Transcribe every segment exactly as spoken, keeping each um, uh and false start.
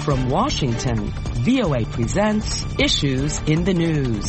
From Washington, V O A presents Issues in the News.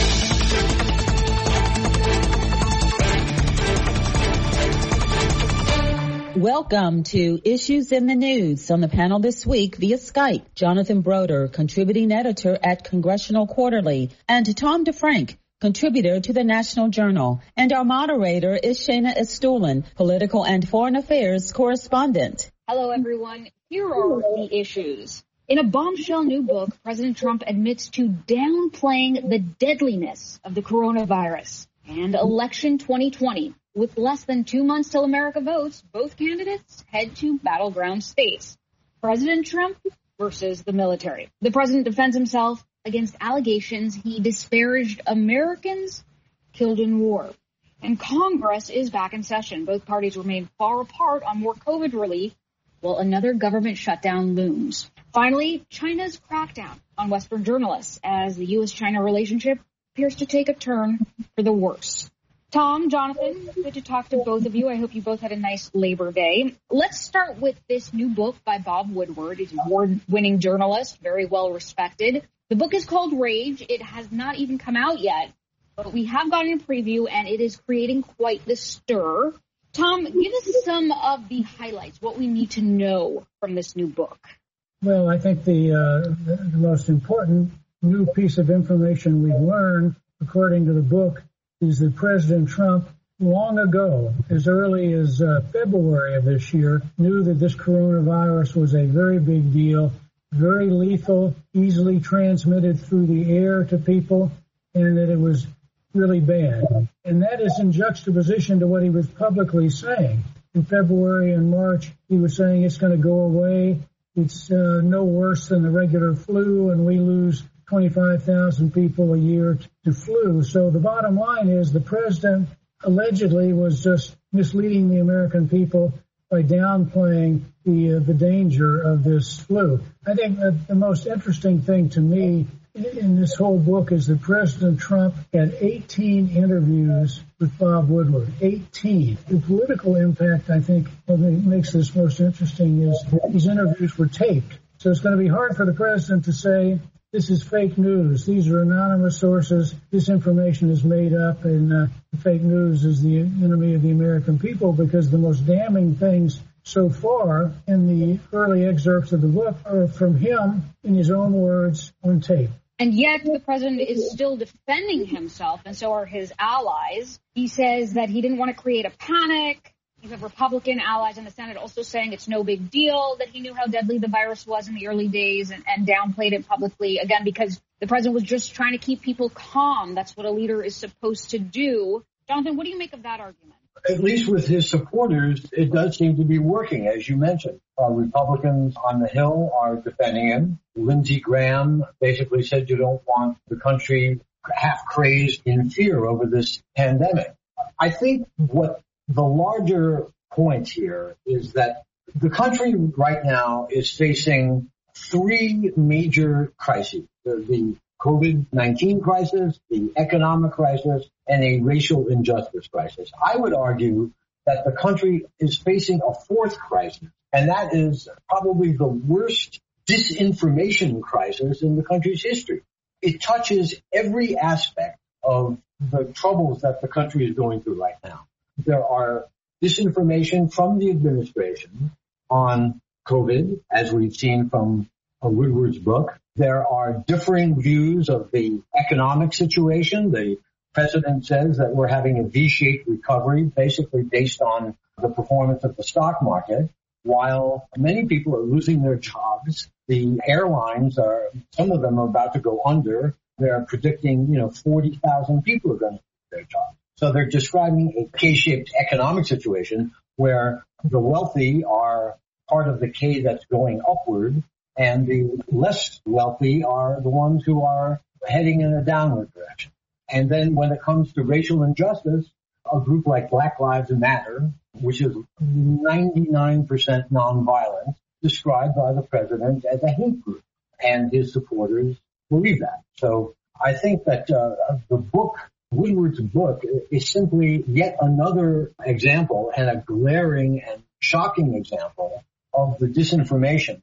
Welcome to Issues in the News. On the panel this week via Skype, Jonathan Broder, contributing editor at Congressional Quarterly, and Tom DeFrank, contributor to the National Journal. And our moderator is Shayna Estulin, political and foreign affairs correspondent. Hello, everyone. Here are the issues. In a bombshell new book, President Trump admits to downplaying the deadliness of the coronavirus. And election twenty twenty. With less than two months till America votes, both candidates head to battleground states. President Trump versus the military. The president defends himself against allegations he disparaged Americans killed in war. And Congress is back in session. Both parties remain far apart on more COVID relief, while another government shutdown looms. Finally, China's crackdown on Western journalists as the U S China relationship appears to take a turn for the worse. Tom, Jonathan, good to talk to both of you. I hope you both had a nice Labor Day. Let's start with this new book by Bob Woodward. He's an award-winning journalist, very well respected. The book is called Rage. It has not even come out yet, but we have gotten a preview, and it is creating quite the stir. Tom, give us some of the highlights, what we need to know from this new book. Well, I think the, uh, the, the most important new piece of information we've learned, according to the book, is that President Trump, long ago, as early as uh, February of this year, knew that this coronavirus was a very big deal, very lethal, easily transmitted through the air to people, and that it was really bad. And that is in juxtaposition to what he was publicly saying. In February and March, he was saying it's going to go away. It's uh, no worse than the regular flu, and we lose twenty-five thousand people a year to flu. So the bottom line is the president allegedly was just misleading the American people by downplaying the uh, the danger of this flu. I think that the most interesting thing to me in this whole book is that President Trump had eighteen interviews with Bob Woodward. eighteen. The political impact, I think, what makes this most interesting is these interviews were taped. So it's going to be hard for the president to say, this is fake news. These are anonymous sources. This information is made up, and uh, fake news is the enemy of the American people, because the most damning things so far in the early excerpts of the book are from him, in his own words, on tape. And yet the president is still defending himself, and so are his allies. He says that he didn't want to create a panic. You have Republican allies in the Senate also saying it's no big deal, that he knew how deadly the virus was in the early days and, and downplayed it publicly, again, because the president was just trying to keep people calm. That's what a leader is supposed to do. Jonathan, what do you make of that argument? At least with his supporters, it does seem to be working, as you mentioned. Uh, Republicans on the Hill are defending him. Lindsey Graham basically said you don't want the country half crazed in fear over this pandemic. I think what the larger point here is that the country right now is facing three major crises. The, the COVID nineteen crisis, the economic crisis, and a racial injustice crisis. I would argue that the country is facing a fourth crisis, and that is probably the worst disinformation crisis in the country's history. It touches every aspect of the troubles that the country is going through right now. There are disinformation from the administration on COVID, as we've seen from uh, Woodward's book. There are differing views of the economic situation. The president says that we're having a V-shaped recovery, basically based on the performance of the stock market, while many people are losing their jobs. The airlines are, some of them are about to go under. They're predicting, you know, forty thousand people are going to lose their jobs. So they're describing a K-shaped economic situation where the wealthy are part of the K that's going upward, and the less wealthy are the ones who are heading in a downward direction. And then when it comes to racial injustice, a group like Black Lives Matter, which is ninety-nine percent nonviolent, described by the president as a hate group, and his supporters believe that. So I think that uh, the book, Woodward's book, is simply yet another example, and a glaring and shocking example, of the disinformation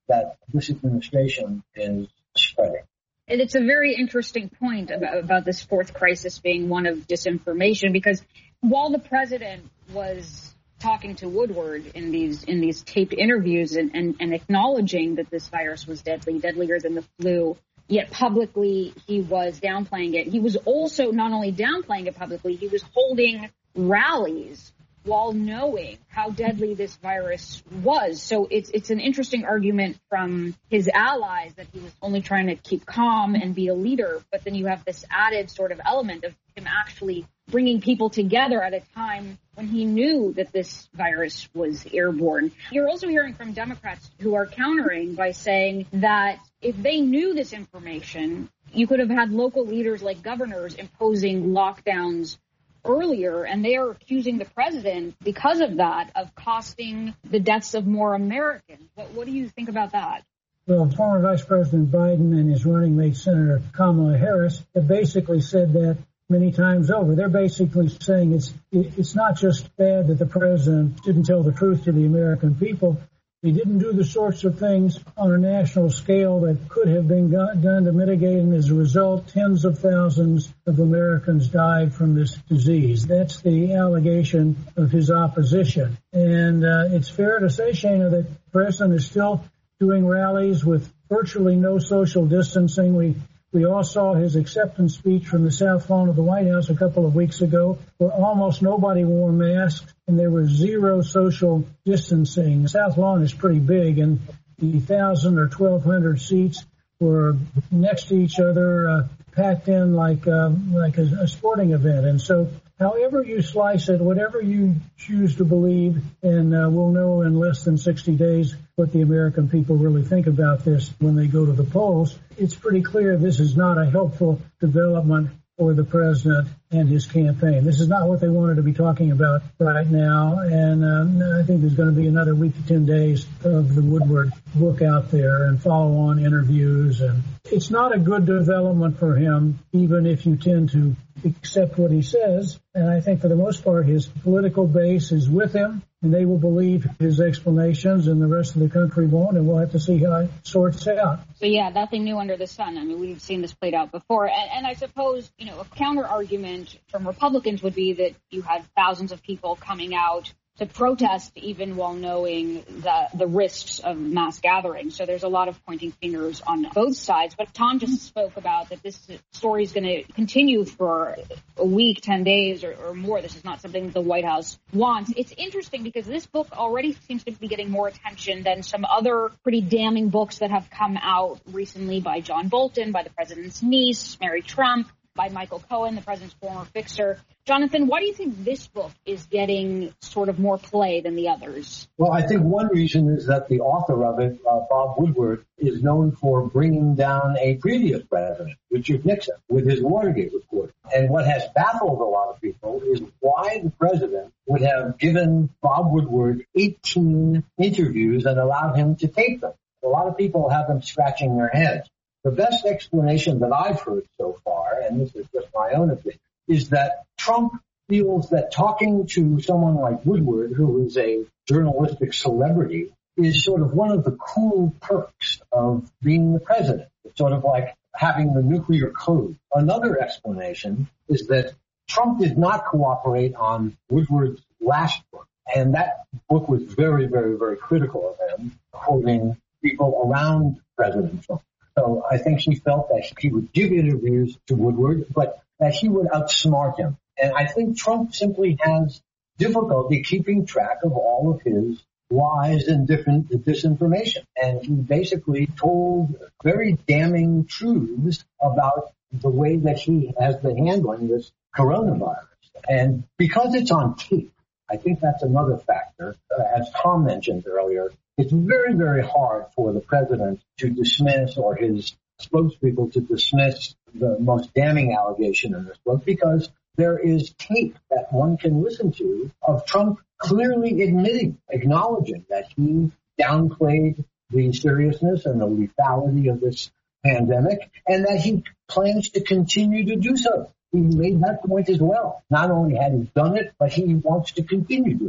that this administration is spreading. And it's a very interesting point about, about this fourth crisis being one of disinformation, because while the president was talking to Woodward in these in these taped interviews and, and, and acknowledging that this virus was deadly, deadlier than the flu, yet publicly he was downplaying it. He was also not only downplaying it publicly, he was holding rallies while knowing how deadly this virus was. So it's it's an interesting argument from his allies that he was only trying to keep calm and be a leader. But then you have this added sort of element of him actually bringing people together at a time when he knew that this virus was airborne. You're also hearing from Democrats who are countering by saying that if they knew this information, you could have had local leaders like governors imposing lockdowns earlier, and they are accusing the president, because of that, of costing the deaths of more Americans. What, what do you think about that? Well, former Vice President Biden and his running mate, Senator Kamala Harris, have basically said that many times over. They're basically saying it's it's not just bad that the president didn't tell the truth to the American people. He didn't do the sorts of things on a national scale that could have been done to mitigate, and as a result, tens of thousands of Americans died from this disease. That's the allegation of his opposition. And uh, it's fair to say, Shana, that the president is still doing rallies with virtually no social distancing. We We all saw his acceptance speech from the South Lawn of the White House a couple of weeks ago, where almost nobody wore masks and there was zero social distancing. The South Lawn is pretty big, and the one thousand or twelve hundred seats were next to each other, uh, packed in like uh, like a, a sporting event. And so however you slice it, whatever you choose to believe, and uh, we'll know in less than sixty days what the American people really think about this when they go to the polls. It's pretty clear this is not a helpful development for the president and his campaign. This is not what they wanted to be talking about right now, and um, I think there's going to be another week to ten days of the Woodward book out there and follow-on interviews, and it's not a good development for him, even if you tend to accept what he says. And I think for the most part, his political base is with him, and they will believe his explanations, and the rest of the country won't, and we'll have to see how it sorts out. So, yeah, nothing new under the sun. I mean, we've seen this played out before. And, and I suppose, you know, a counter-argument from Republicans would be that you had thousands of people coming out to protest even while knowing the, the risks of mass gatherings. So there's a lot of pointing fingers on both sides. But Tom just spoke about that this story is going to continue for a week, ten days or, or more. This is not something that the White House wants. It's interesting because this book already seems to be getting more attention than some other pretty damning books that have come out recently by John Bolton, by the president's niece, Mary Trump, by Michael Cohen, the president's former fixer. Jonathan, why do you think this book is getting sort of more play than the others? Well, I think one reason is that the author of it, uh, Bob Woodward, is known for bringing down a previous president, Richard Nixon, with his Watergate report. And what has baffled a lot of people is why the president would have given Bob Woodward eighteen interviews and allowed him to tape them. A lot of people have them scratching their heads. The best explanation that I've heard so far, and this is just my own opinion, is that Trump feels that talking to someone like Woodward, who is a journalistic celebrity, is sort of one of the cool perks of being the president. It's sort of like having the nuclear code. Another explanation is that Trump did not cooperate on Woodward's last book, and that book was very, very, very critical of him, quoting people around President Trump. So I think she felt that he would give interviews to Woodward, but that he would outsmart him. And I think Trump simply has difficulty keeping track of all of his lies and different disinformation. And he basically told very damning truths about the way that he has been handling this coronavirus. And because it's on tape, I think that's another factor. Uh, as Tom mentioned earlier, it's very, very hard for the president to dismiss, or his spokespeople to dismiss, the most damning allegation in this book, because there is tape that one can listen to of Trump clearly admitting, acknowledging that he downplayed the seriousness and the lethality of this pandemic, and that he plans to continue to do so. He made that point as well. Not only had he done it, but he wants to continue doing it.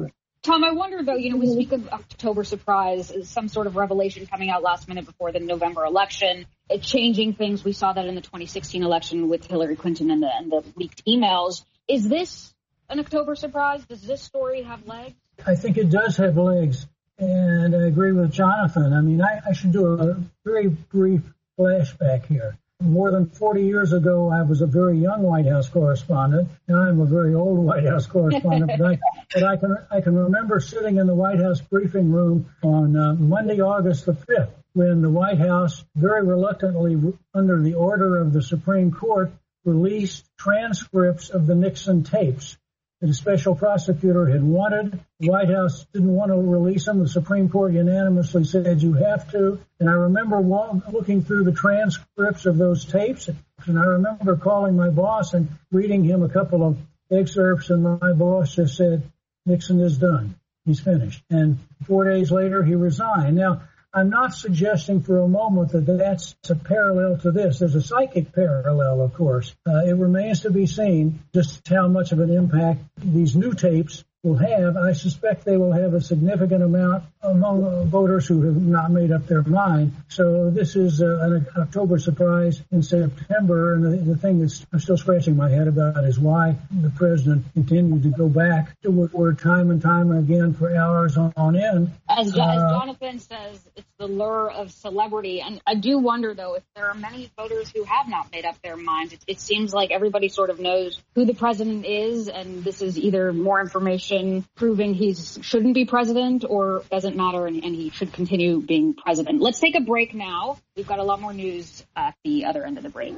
Tom, I wonder, though, you know, we speak of October surprise as some sort of revelation coming out last minute before the November election, it changing things. We saw that in the twenty sixteen election with Hillary Clinton and the, and the leaked emails. Is this an October surprise? Does this story have legs? I think it does have legs, and I agree with Jonathan. I mean, I, I should do a very brief flashback here. More than forty years ago, I was a very young White House correspondent. Now I'm a very old White House correspondent, but, I, but I can I can remember sitting in the White House briefing room on uh, Monday, August the fifth, when the White House, very reluctantly, under the order of the Supreme Court, released transcripts of the Nixon tapes that a special prosecutor had wanted. The White House didn't want to release them. The Supreme Court unanimously said you have to. And I remember looking through the transcripts of those tapes, and I remember calling my boss and reading him a couple of excerpts, and my boss just said, Nixon is done. He's finished. And four days later, he resigned. Now, I'm not suggesting for a moment that that's a parallel to this. There's a psychic parallel, of course. Uh, it remains to be seen just how much of an impact these new tapes will have. I suspect they will have a significant amount among voters who have not made up their mind. So this is uh, an October surprise in September. And the, the thing that I'm still scratching my head about is why the president continued to go back to Woodward time and time again for hours on, on end. As, uh, as Jonathan says, it's the lure of celebrity. And I do wonder, though, if there are many voters who have not made up their minds. It, it seems like everybody sort of knows who the president is, and this is either more information proving he shouldn't be president or doesn't matter and, and he should continue being president. Let's take a break now. We've got a lot more news at the other end of the break.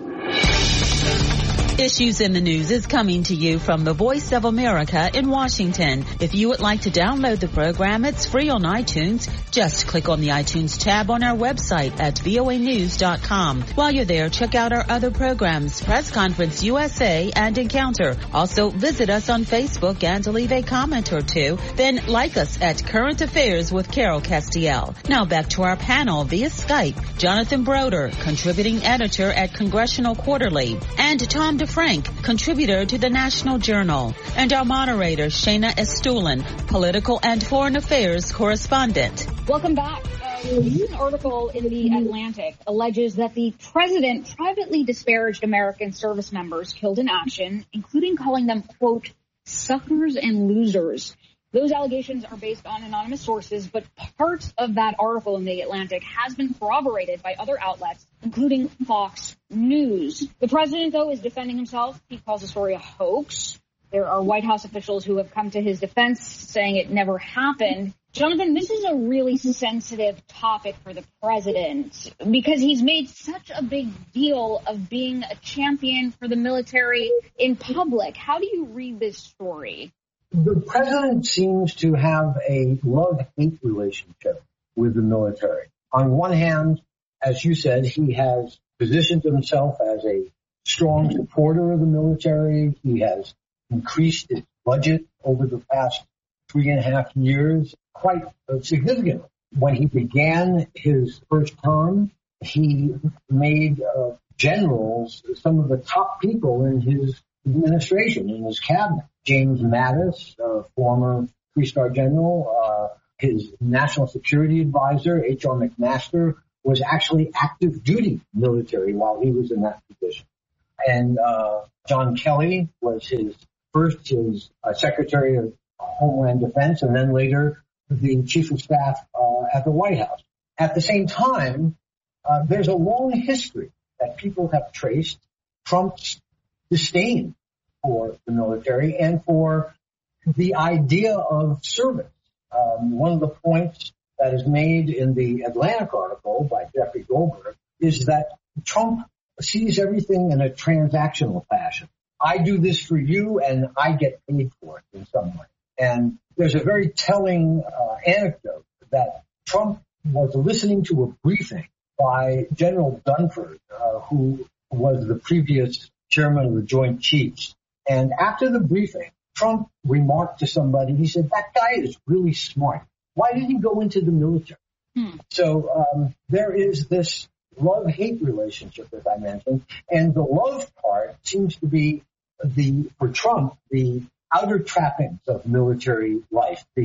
Issues in the News is coming to you from the Voice of America in Washington. If you would like to download the program, it's free on iTunes. Just click on the iTunes tab on our website at V O A news dot com. While you're there, check out our other programs, Press Conference U S A and Encounter. Also, visit us on Facebook and leave a comment or two. Then like us at Current Affairs with Carol Castiel. Now back to our panel via Skype. Jonathan Broder, contributing editor at Congressional Quarterly, and Tom DeFrank, contributor to the National Journal, and our moderator, Shayna Estulin, political and foreign affairs correspondent. Welcome back. Uh, a recent article in The Atlantic alleges that the president privately disparaged American service members killed in action, including calling them, quote, suckers and losers. Those allegations are based on anonymous sources, but part of that article in The Atlantic has been corroborated by other outlets, including Fox News. The president, though, is defending himself. He calls the story a hoax. There are White House officials who have come to his defense saying it never happened. Jonathan, this is a really sensitive topic for the president because he's made such a big deal of being a champion for the military in public. How do you read this story? The president seems to have a love-hate relationship with the military. On one hand, as you said, he has positioned himself as a strong supporter of the military. He has increased its budget over the past three and a half years quite significantly. When he began his first term, he made uh, generals some of the top people in his administration, in his cabinet. James Mattis, uh, former three-star general, uh, his national security advisor, H R McMaster, was actually active duty military while he was in that position. And uh, John Kelly was his first his uh, Secretary of Homeland Defense, and then later the Chief of Staff uh, at the White House. At the same time, uh, there's a long history that people have traced Trump's disdain for the military and for the idea of service. Um, one of the points that is made in the Atlantic article by Jeffrey Goldberg is that Trump sees everything in a transactional fashion. I do this for you and I get paid for it in some way. And there's a very telling uh, anecdote that Trump was listening to a briefing by General Dunford, uh, who was the previous chairman of the Joint Chiefs. And after the briefing, Trump remarked to somebody, he said, that guy is really smart. Why did he go into the military? Hmm. So um, there is this love-hate relationship, as I mentioned. And the love part seems to be, the for Trump, the outer trappings of military life, the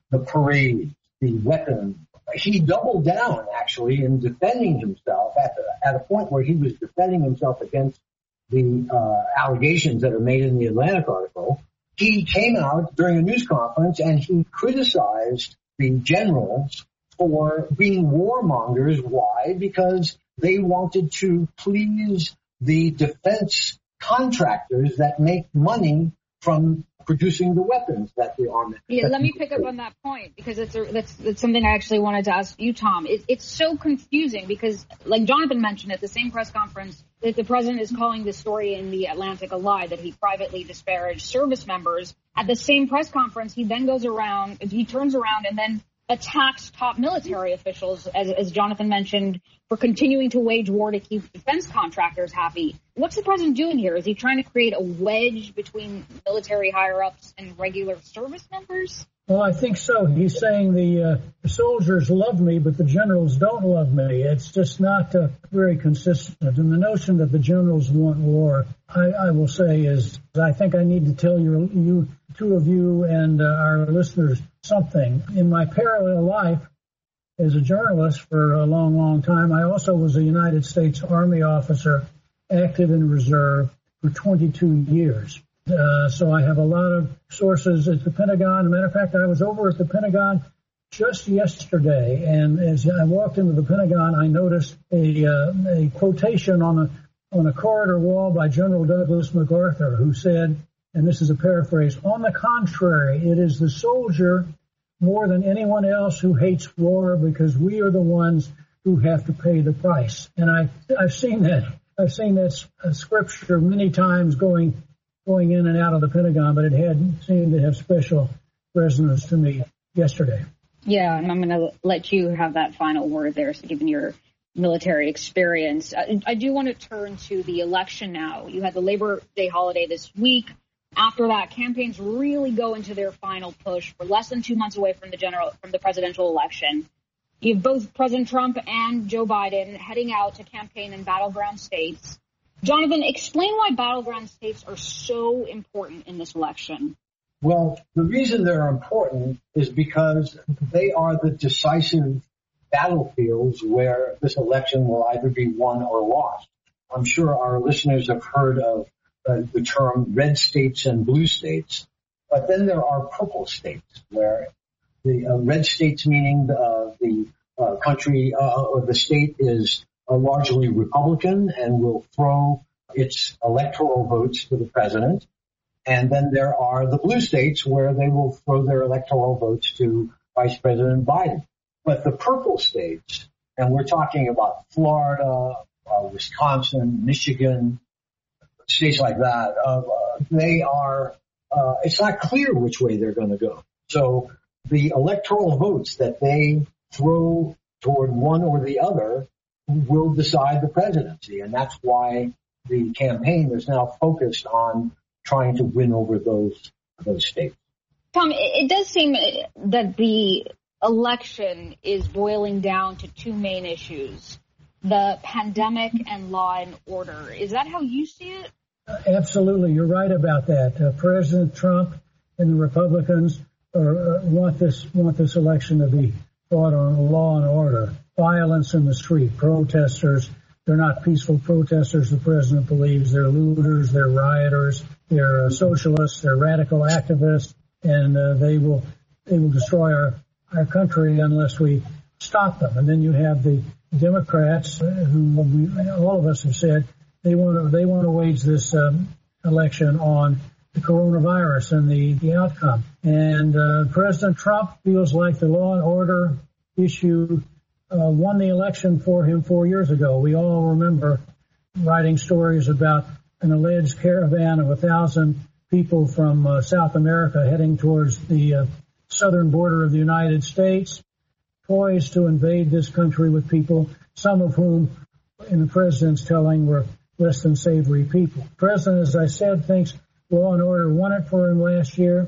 the parades, the weapons. He doubled down, actually, in defending himself at, the, at a point where he was defending himself against the uh, allegations that are made in the Atlantic article. He came out during a news conference and he criticized the generals for being warmongers. Why? Because they wanted to please the defense contractors that make money from producing the weapons that the army. Yeah, let me pick up on that point because it's a, that's, that's something I actually wanted to ask you, Tom. It, it's so confusing because, like Jonathan mentioned at the same press conference, that the president is calling this story in the Atlantic a lie, that he privately disparaged service members. At the same press conference, he then goes around, he turns around and then attacks top military officials, as, as Jonathan mentioned, for continuing to wage war to keep defense contractors happy. What's the president doing here? Is he trying to create a wedge between military higher-ups and regular service members? Well, I think so. He's saying the, uh, the soldiers love me, but the generals don't love me. It's just not uh, very consistent. And the notion that the generals want war, I, I will say, is I think I need to tell you, you two of you and uh, our listeners something. In my parallel life as a journalist for a long, long time, I also was a United States Army officer, active in reserve for twenty-two years. Uh, so I have a lot of sources at the Pentagon. As a matter of fact, I was over at the Pentagon just yesterday, and as I walked into the Pentagon, I noticed a, uh, a quotation on a on a corridor wall by General Douglas MacArthur, who said, and this is a paraphrase, "On the contrary, it is the soldier more than anyone else who hates war because we are the ones who have to pay the price." And I I've seen that I've seen that uh, scripture many times going. going in and out of the Pentagon, but it had seemed to have special resonance to me yesterday. Yeah, and I'm going to let you have that final word there, so given your military experience. I, I do want to turn to the election now. You had the Labor Day holiday this week. After that, campaigns really go into their final push. We're less than two months away from the general, from the presidential election. You have both President Trump and Joe Biden heading out to campaign in battleground states. Jonathan, explain why battleground states are so important in this election. Well, the reason they're important is because they are the decisive battlefields where this election will either be won or lost. I'm sure our listeners have heard of uh, the term red states and blue states, but then there are purple states where the uh, red states meaning uh, the uh, country uh, or the state is are largely Republican and will throw its electoral votes to the president. And then there are the blue states where they will throw their electoral votes to Vice President Biden. But the purple states, and we're talking about Florida, uh, Wisconsin, Michigan, states like that, uh, they are, uh, it's not clear which way they're going to go. So the electoral votes that they throw toward one or the other will decide the presidency. And that's why the campaign is now focused on trying to win over those those states. Tom, it does seem that the election is boiling down to two main issues, the pandemic and law and order. Is that how you see it? Uh, absolutely. You're right about that. Uh, President Trump and the Republicans are, uh, want this want this election to be fought on law and order. Violence in the street, protesters. They're not peaceful protesters, the president believes. They're looters, they're rioters, they're uh, socialists, they're radical activists, and uh, they will they will destroy our, our country unless we stop them. And then you have the Democrats, uh, who we, all of us have said they want to they want to wage this um, election on the coronavirus and the, the outcome. And uh, President Trump feels like the law and order issue Uh, won the election for him four years ago. We all remember writing stories about an alleged caravan of a thousand people from uh, South America heading towards the uh, southern border of the United States, poised to invade this country with people, some of whom, in the president's telling, were less than savory people. The president, as I said, thinks law and order won it for him last year,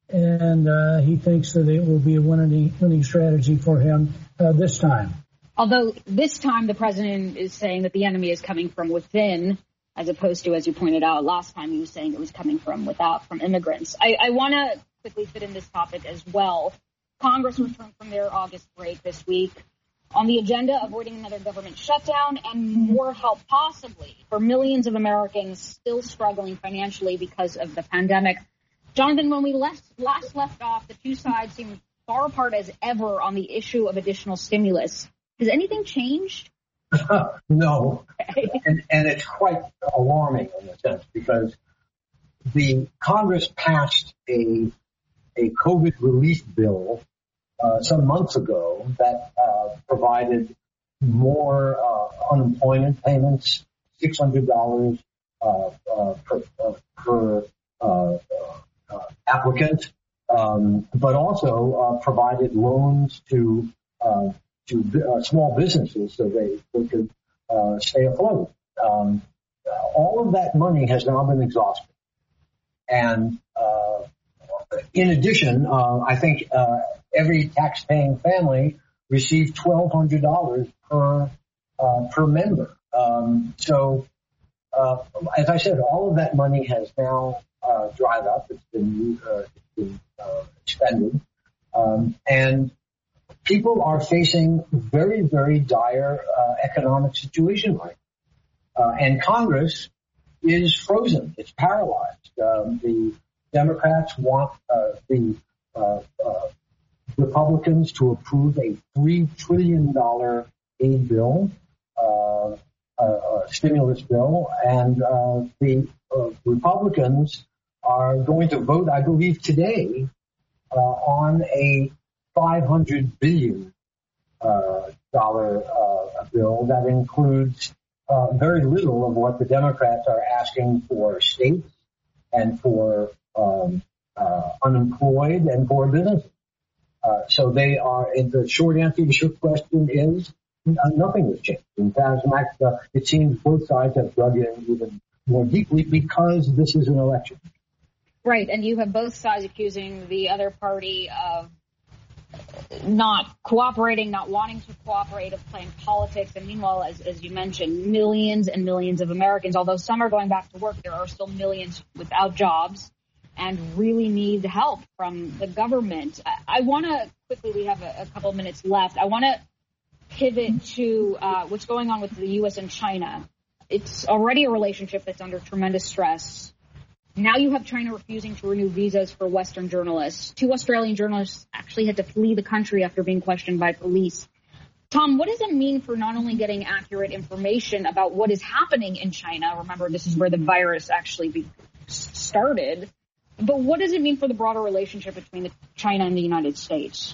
and uh, he thinks that it will be a winning, winning strategy for him Uh, this time. Although this time the president is saying that the enemy is coming from within, as opposed to, as you pointed out, last time he was saying it was coming from without, from immigrants. I, I want to quickly fit in this topic as well. Congress returned from their August break this week. On the agenda, avoiding another government shutdown and more help possibly for millions of Americans still struggling financially because of the pandemic. Jonathan, when we left, last left off, the two sides seemed far apart as ever on the issue of additional stimulus. Has anything changed? No, and, and it's quite alarming in a sense because the Congress passed a a COVID relief bill uh, some months ago that uh, provided more uh, unemployment payments, six hundred dollars uh, uh, per, uh, per uh, uh, applicant, um, but also uh, provided loans to uh, to uh, small businesses so they, they could uh, stay afloat. Um, all of that money has now been exhausted. And uh, in addition, uh, I think uh, every tax-paying family received twelve hundred dollars per uh, per member. Um, so, uh, as I said, all of that money has now uh, dried up. It's been, uh, it's been uh, expended. Um, and people are facing very, very dire uh, economic situation right now. Uh, and Congress is frozen. It's paralyzed. Um, the Democrats want uh, the uh, uh, Republicans to approve a three trillion dollars aid bill, uh, a, a stimulus bill, and uh, the uh, Republicans are going to vote, I believe, today uh, on a five hundred billion dollars uh, dollar, uh, bill that includes uh, very little of what the Democrats are asking for states and for um, uh, unemployed and for businesses. Uh, so they are, and the short answer to your question is uh, nothing has changed. In fact, uh, it seems both sides have dug in even more deeply because this is an election. Right, and you have both sides accusing the other party of not cooperating, not wanting to cooperate, of playing politics. And meanwhile, as, as you mentioned, millions and millions of Americans, although some are going back to work, there are still millions without jobs and really need help from the government. I, I want to quickly, we have a, a couple of minutes left. I want to pivot to uh, what's going on with the U S and China. It's already a relationship that's under tremendous stress. Now you have China refusing to renew visas for Western journalists. Two Australian journalists actually had to flee the country after being questioned by police. Tom, what does it mean for not only getting accurate information about what is happening in China? Remember, this is where the virus actually be- started. But what does it mean for the broader relationship between China and the United States?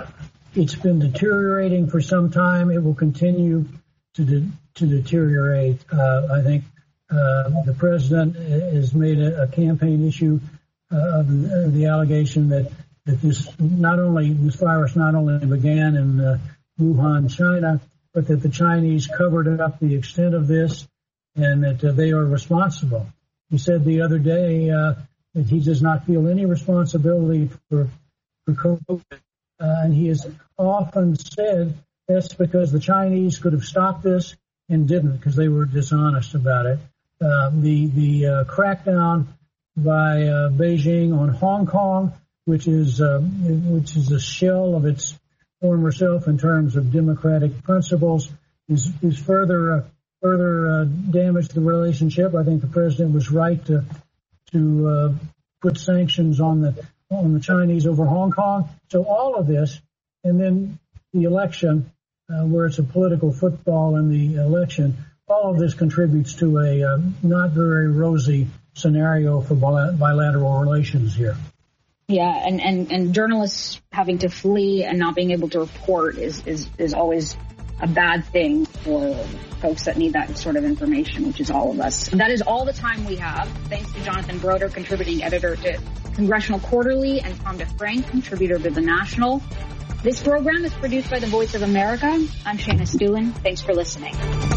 It's been deteriorating for some time. It will continue to de- to deteriorate. Uh, I think uh, the president has made a, a campaign issue uh, of the, the allegation that, that this not only this virus not only began in uh, Wuhan, China, but that the Chinese covered up the extent of this and that uh, they are responsible. He said the other day uh, that he does not feel any responsibility for, for COVID. Uh, and he has often said that's because the Chinese could have stopped this and didn't because they were dishonest about it. Uh, the the uh, crackdown by uh, Beijing on Hong Kong, which is uh, which is a shell of its former self in terms of democratic principles, is is further uh, further uh, damaged the relationship. I think the president was right to to uh, put sanctions on the on the Chinese over Hong Kong. So all of this, and then the election, uh, where it's a political football in the election, all of this contributes to a uh, not very rosy scenario for bilateral relations here. Yeah, and, and, and journalists having to flee and not being able to report is, is, is always a bad thing for folks that need that sort of information, which is all of us. And that is all the time we have. Thanks to Jonathan Broder, contributing editor to Congressional Quarterly, and Tom DeFrank, contributor to The National. This program is produced by the Voice of America. I'm Shayna Stewin. Thanks for listening.